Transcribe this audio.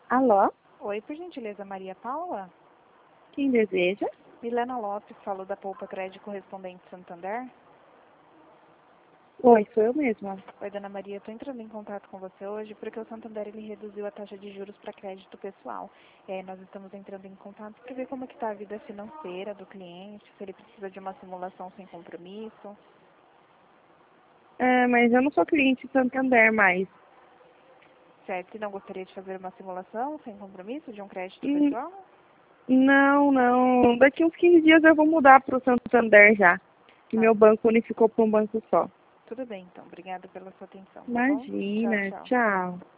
Alô? Oi, por gentileza, Maria Paula? Quem deseja? Milena Lopes, falo da Poupa Crédito Correspondente Santander. Oi, sou eu mesma. Oi, dona Maria, estou entrando em contato com você hoje porque o Santander ele reduziu a taxa de juros para crédito pessoal. Nós estamos entrando em contato para ver como que está a vida financeira do cliente, se ele precisa de uma simulação sem compromisso. Mas eu não sou cliente Santander mais. Certo, e não gostaria de fazer uma simulação sem compromisso de um crédito Hum, pessoal? não. Daqui uns 15 dias eu vou mudar para o Santander já. Que Ah, meu banco unificou para um banco só. tudo bem, então. Obrigada pela sua atenção, tá bom? Tchau, Imagina, tchau. tchau.